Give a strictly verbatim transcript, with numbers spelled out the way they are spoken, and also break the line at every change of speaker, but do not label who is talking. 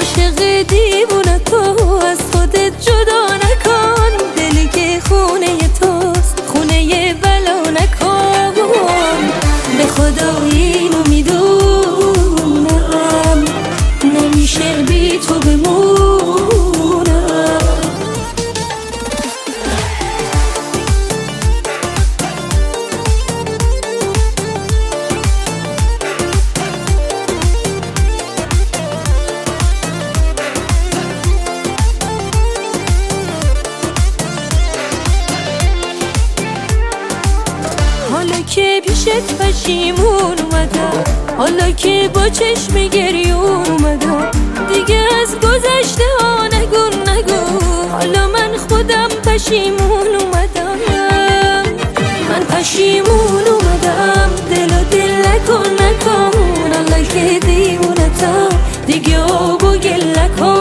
عاشق دیوونه تو از خودت جدا نکن، دلی که خونه توست خونه بلا نکن. به خدا اینو میدونم نمیشه بی تو بمونم. حالا که پیشت پشیمون اومدم، حالا که با چشم گریون اومدم، دیگه از گذشته ها نگو نگو. حالا من خودم پشیمون اومدم، من پشیمون اومدم. دل و دل نکن نکن، حالا که دیوونتم دیگه آب و گل نکن.